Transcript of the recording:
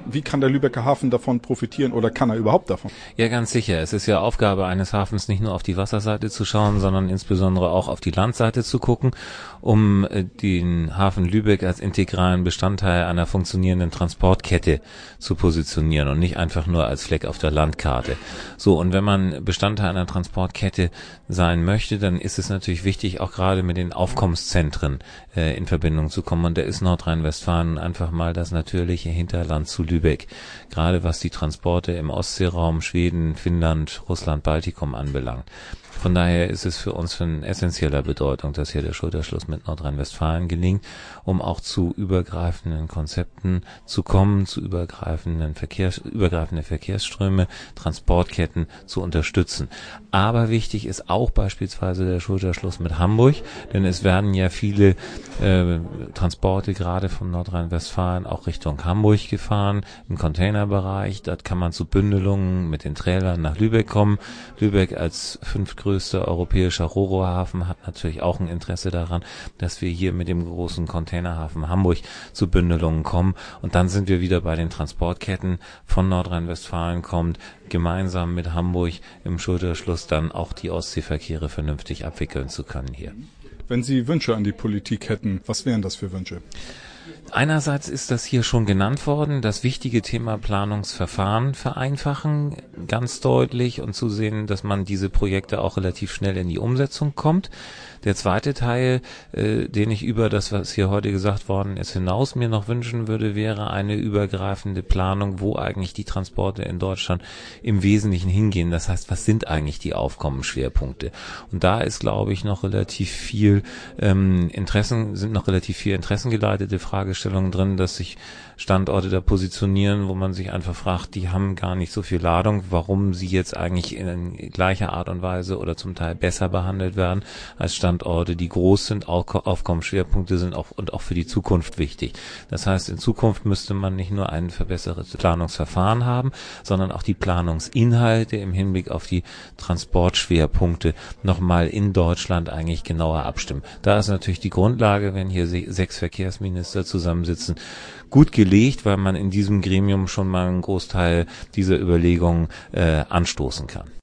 Wie kann der Lübecker Hafen davon profitieren oder kann er überhaupt davon? Ja, ganz sicher. Es ist ja Aufgabe eines Hafens, nicht nur auf die Wasserseite zu schauen, sondern insbesondere auch auf die Landseite zu gucken, um den Hafen Lübeck als integralen Bestandteil einer funktionierenden Transportkette zu positionieren und nicht einfach nur als Fleck auf der Landkarte. So, und wenn man Bestandteil einer Transportkette sein möchte, dann ist es natürlich wichtig, auch gerade mit den Aufkommenszentren in Verbindung zu kommen. Und da ist Nordrhein-Westfalen einfach mal das natürliche Hinterland zu Lübeck. Gerade was die Transporte im Ostseeraum, Schweden, Finnland, Russland, Baltikum anbelangt. Von daher ist es für uns von essentieller Bedeutung, dass hier der Schulterschluss mit Nordrhein-Westfalen gelingt, um auch zu übergreifenden Konzepten zu kommen, zu übergreifende Verkehrsströme, Transportketten zu unterstützen. Aber wichtig ist auch beispielsweise der Schulterschluss mit Hamburg, denn es werden ja viele Transporte gerade von Nordrhein-Westfalen auch Richtung Hamburg gefahren, im Containerbereich. Dort kann man zu Bündelungen mit den Trailern nach Lübeck kommen. Lübeck als fünftgrößter europäischer Ro-Ro-Hafen hat natürlich auch ein Interesse daran, dass wir hier mit dem großen Containerhafen Hamburg zu Bündelungen kommen. Und dann sind wir wieder bei den Transportketten von Nordrhein-Westfalen kommt, gemeinsam mit Hamburg im Schulterschluss dann auch die Ostseeverkehre vernünftig abwickeln zu können hier. Wenn Sie Wünsche an die Politik hätten, was wären das für Wünsche? Einerseits ist das hier schon genannt worden, das wichtige Thema Planungsverfahren vereinfachen, ganz deutlich, und zu sehen, dass man diese Projekte auch relativ schnell in die Umsetzung kommt. Der zweite Teil, den ich über das, was hier heute gesagt worden ist, hinaus mir noch wünschen würde, wäre eine übergreifende Planung, wo eigentlich die Transporte in Deutschland im Wesentlichen hingehen. Das heißt, was sind eigentlich die Aufkommensschwerpunkte? Und da ist, glaube ich, noch relativ viel interessengeleitete Fragestellungen drin, dass sich Standorte da positionieren, wo man sich einfach fragt, die haben gar nicht so viel Ladung, warum sie jetzt eigentlich in gleicher Art und Weise oder zum Teil besser behandelt werden als Standorte, die groß sind, Aufkommensschwerpunkte sind und auch für die Zukunft wichtig. Das heißt, in Zukunft müsste man nicht nur ein verbessertes Planungsverfahren haben, sondern auch die Planungsinhalte im Hinblick auf die Transportschwerpunkte nochmal in Deutschland eigentlich genauer abstimmen. Da ist natürlich die Grundlage, wenn hier 6 Verkehrsminister zusammensitzen, gut gelegt, weil man in diesem Gremium schon mal einen Großteil dieser Überlegungen anstoßen kann.